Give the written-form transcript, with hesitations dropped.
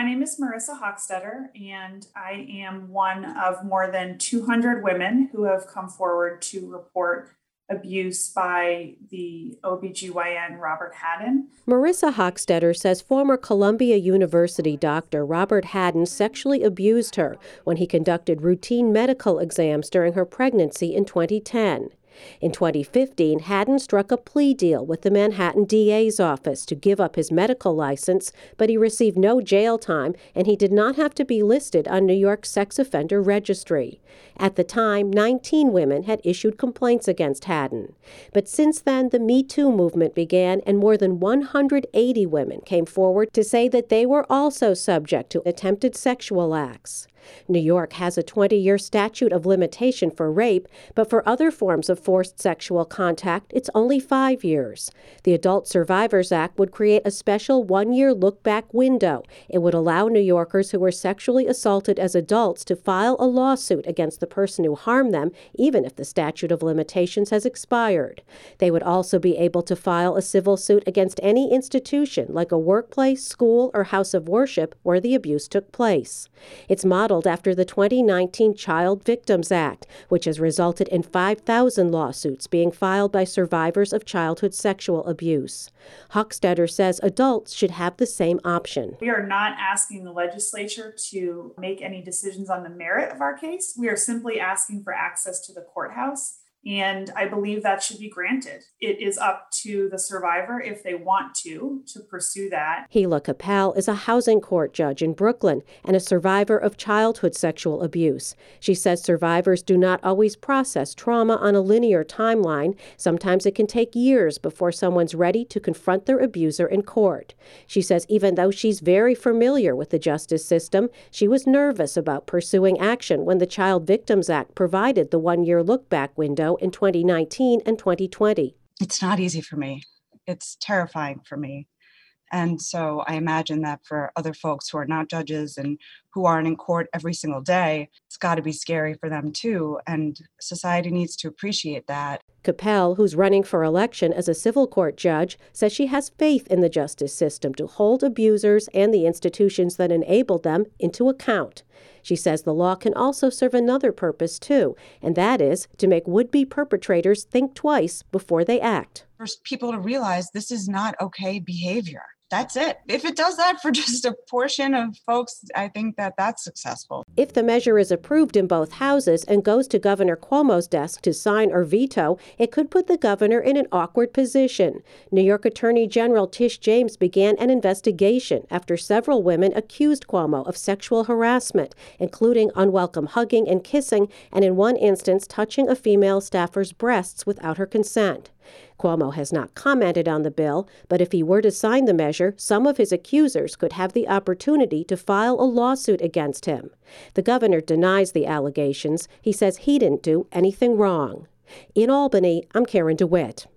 My name is Marissa Hochstetter, and I am one of more than 200 women who have come forward to report abuse by the OBGYN Robert Hadden. Marissa Hochstetter says former Columbia University doctor Robert Hadden sexually abused her when he conducted routine medical exams during her pregnancy in 2010. In 2015, Hadden struck a plea deal with the Manhattan DA's office to give up his medical license, but he received no jail time and he did not have to be listed on New York's sex offender registry. At the time, 19 women had issued complaints against Hadden. But since then, the Me Too movement began and more than 180 women came forward to say that they were also subject to attempted sexual acts. New York has a 20-year statute of limitation for rape, but for other forms of forced sexual contact, it's only 5 years. The Adult Survivors Act would create a special 1-year look-back window. It would allow New Yorkers who were sexually assaulted as adults to file a lawsuit against the person who harmed them, even if the statute of limitations has expired. They would also be able to file a civil suit against any institution, like a workplace, school, or house of worship, where the abuse took place. It's modeled after the 2019 Child Victims Act, which has resulted in 5,000 lawsuits being filed by survivors of childhood sexual abuse. Hochstetter says adults should have the same option. We are not asking the legislature to make any decisions on the merit of our case. We are simply asking for access to the courthouse. And I believe that should be granted. It is up to the survivor, if they want to pursue that. Hila Capel is a housing court judge in Brooklyn and a survivor of childhood sexual abuse. She says survivors do not always process trauma on a linear timeline. Sometimes it can take years before someone's ready to confront their abuser in court. She says even though she's very familiar with the justice system, she was nervous about pursuing action when the Child Victims Act provided the 1-year look-back window in 2019 and 2020. It's not easy for me. It's terrifying for me. And so I imagine that for other folks who are not judges and who aren't in court every single day, it's got to be scary for them too. And society needs to appreciate that. Capel, who's running for election as a civil court judge, says she has faith in the justice system to hold abusers and the institutions that enabled them into account. She says the law can also serve another purpose, too, and that is to make would-be perpetrators think twice before they act. For people to realize this is not okay behavior. That's it. If it does that for just a portion of folks, I think that that's successful. If the measure is approved in both houses and goes to Governor Cuomo's desk to sign or veto, it could put the governor in an awkward position. New York Attorney General Tish James began an investigation after several women accused Cuomo of sexual harassment, including unwelcome hugging and kissing, and in one instance touching a female staffer's breasts without her consent. Cuomo has not commented on the bill, but if he were to sign the measure, some of his accusers could have the opportunity to file a lawsuit against him. The governor denies the allegations. He says he didn't do anything wrong. In Albany, I'm Karen DeWitt.